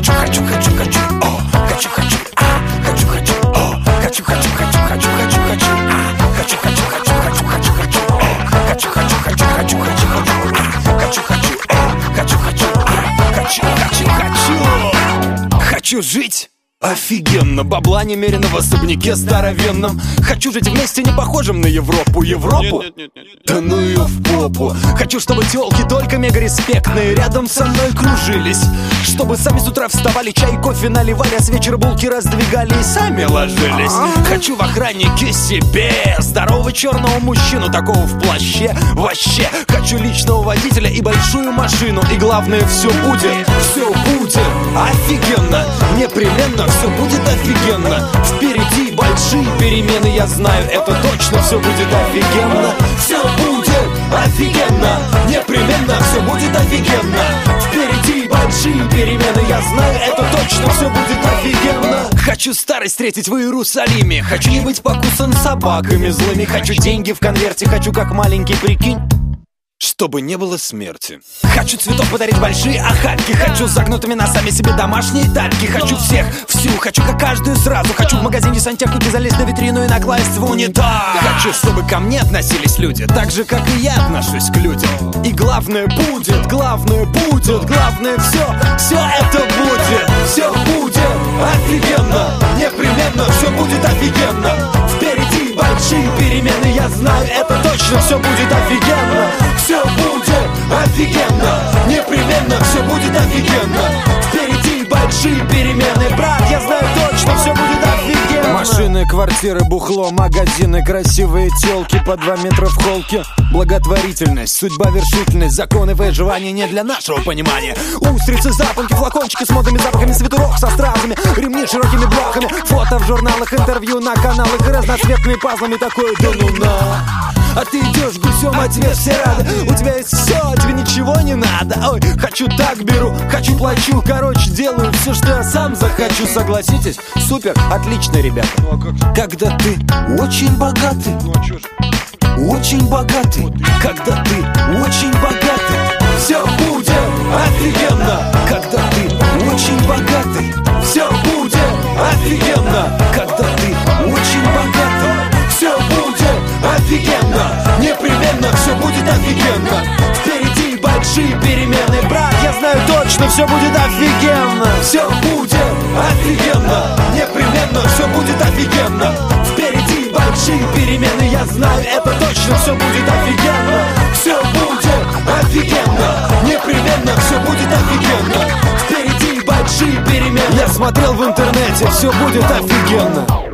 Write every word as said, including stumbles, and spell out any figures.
хочу, хочу, хочу, хочу, о, хочу, хочу, а, хочу, хочу, о, хочу, хочу, хочу, хочу, хочу, хочу, а, хочу, хочу, хочу, хочу, хочу, хочу, о, хочу, хочу, хочу, хочу, хочу, хочу, а, хочу, хочу, о, хочу, хочу, а, хочу, хочу, хочу, хочу жить офигенно, бабла немерено в особняке здоровенном. Хочу жить вместе, не похожим на Европу. Европу? Нет, нет, нет, нет. Да ну ее в попу. Хочу, чтобы телки только мега респектные рядом со мной кружились, чтобы сами с утра вставали, чай, кофе наливали, а с вечера булки раздвигали и сами ложились. Хочу в охраннике себе здорового черного мужчину, такого в плаще. Вообще, хочу личного водителя и большую машину. И главное, все будет, все будет офигенно, непременно. Все будет офигенно. Впереди большие перемены, я знаю, это точно. Все будет офигенно. Все будет офигенно. Непременно все будет офигенно. Впереди большие перемены, я знаю, это точно. Все будет офигенно. Хочу старость встретить в Иерусалиме. Хочу не быть покусан собаками злыми. Хочу деньги в конверте, хочу как маленький, прикинь, чтобы не было смерти. Хочу цветов подарить большие охапки. Хочу с загнутыми носами себе домашние тапки. Хочу всех, всю, хочу как каждую сразу. Хочу в магазине сантехники залезть на витрину и накласть в унитаз. Хочу, чтобы ко мне относились люди так же, как и я отношусь к людям. И главное будет, главное будет, главное все, все это будет. Все будет офигенно, непременно все будет офигенно. Впереди большие перемены, я знаю, это точно. Все будет офигенно. Все будет офигенно, непременно все будет офигенно. Впереди большие перемены, брат, я знаю точно, все будет офигенно. Машины, квартиры, бухло, магазины, красивые телки по два метра в холке. Благотворительность, судьба, вершительность, законы выживания не для нашего понимания. Устрицы, запонки, флакончики с модными запахами, свитерок со стразами, ремни широкими блоками, фото в журналах, интервью на каналах и разноцветными пазлами. Такое да ну на. А ты идешь гусем, а тебе все рады. У тебя есть все, а тебе ничего не надо. Ой, хочу так беру, хочу плачу. Короче, делаю все, что я сам захочу. Согласитесь? Супер, отлично, ребята. Ну, а как? Когда ты очень богатый, Ну а чё ж? очень богатый, когда ты очень богатый, все будет офигенно. Когда ты очень богатый, все будет офигенно. Когда ты очень богатый, все будет офигенно. Непременно все будет офигенно. Впереди большие перемены, брат, я знаю точно, все будет офигенно. Все будет офигенно. Непременно все будет офигенно. Впереди большие перемены, я знаю, это точно. Все будет офигенно. Все будет офигенно. Непременно все будет офигенно. Впереди большие перемены. Я смотрел в интернете, все будет офигенно.